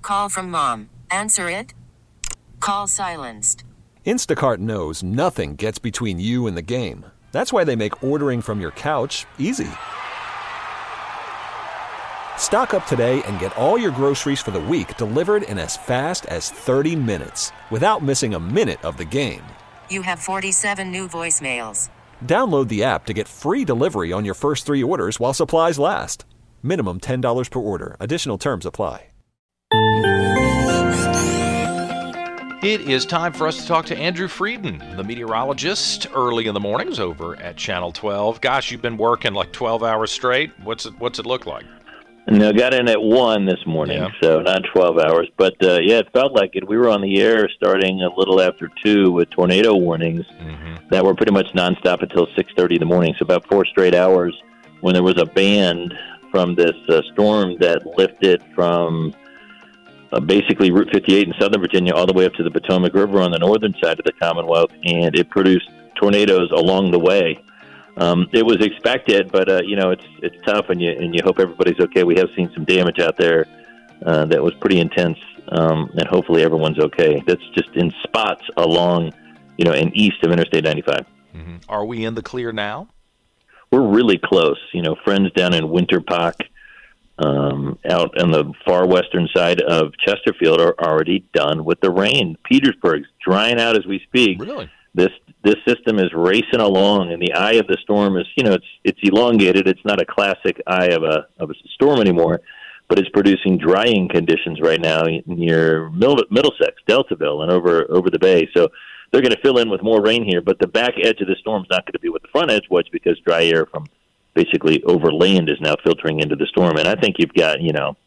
call from mom. Answer it. Call silenced. Instacart knows nothing gets between you and the game. That's why they make ordering from your couch easy. Stock up today and get all your groceries for the week delivered in as fast as 30 minutes without missing a minute of the game. You have 47 new voicemails. Download the app to get free delivery on your first 3 orders while supplies last. Minimum $10 per order. Additional terms apply. It is time for us to talk to Andrew Frieden, the meteorologist, early in the mornings over at Channel 12. Gosh, you've been working like 12 hours straight. What's it look like? No, got in at 1 this morning, so not 12 hours. But, it felt like it. We were on the air starting a little after 2 with tornado warnings that were pretty much nonstop until 6:30 in the morning, so about 4 straight hours when there was a band from this storm that lifted from basically Route 58 in Southern Virginia all the way up to the Potomac River on the northern side of the Commonwealth, and it produced tornadoes along the way. It was expected, but it's tough, and you hope everybody's okay. We have seen some damage out there that was pretty intense, and hopefully everyone's okay. That's just in spots along, and east of Interstate 95. Mm-hmm. Are we in the clear now? We're really close. Friends down in Winterpock, out on the far western side of Chesterfield, are already done with the rain. Petersburg's drying out as we speak. Really? This system is racing along, and the eye of the storm is, it's elongated. It's not a classic eye of a storm anymore, but it's producing drying conditions right now near Middlesex, Deltaville, and over the bay. So they're going to fill in with more rain here, but the back edge of the storm is not going to be what the front edge was, because dry air from basically over land is now filtering into the storm. And I think you've got,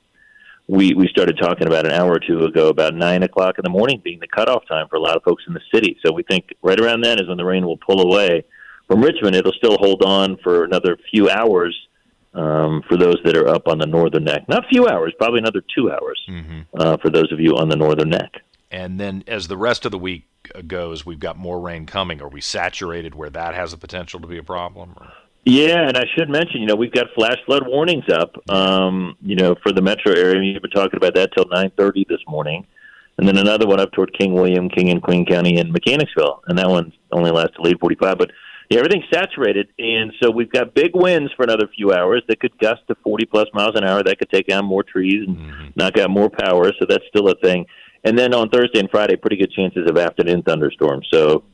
we started talking about an hour or two ago about 9 o'clock in the morning being the cutoff time for a lot of folks in the city. So we think right around then is when the rain will pull away from Richmond. It'll still hold on for another few hours for those that are up on the northern neck. Not a few hours, probably another 2 hours for those of you on the northern neck. And then as the rest of the week goes, we've got more rain coming. Are we saturated where that has the potential to be a problem? Or? Yeah, and I should mention, we've got flash flood warnings up, for the metro area. You've been talking about that till 9:30 this morning. And then another one up toward King William, King and Queen County, and Mechanicsville. And that one only lasts till 8:45. But, yeah, everything's saturated. And so we've got big winds for another few hours that could gust to 40-plus miles an hour. That could take down more trees and knock out more power. So that's still a thing. And then on Thursday and Friday, pretty good chances of afternoon thunderstorms. So,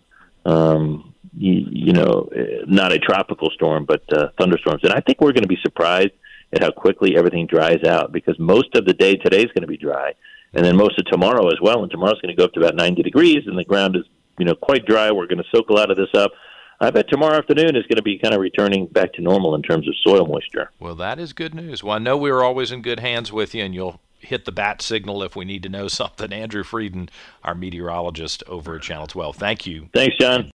not a tropical storm, but thunderstorms. And I think we're going to be surprised at how quickly everything dries out, because most of the day today is going to be dry, and then most of tomorrow as well. And tomorrow's going to go up to about 90 degrees, and the ground is, quite dry. We're going to soak a lot of this up. I bet tomorrow afternoon is going to be kind of returning back to normal in terms of soil moisture. Well, that is good news. Well, I know we were always in good hands with you, and you'll hit the bat signal if we need to know something. Andrew Frieden, our meteorologist over at Channel 12. Thank you. Thanks, John.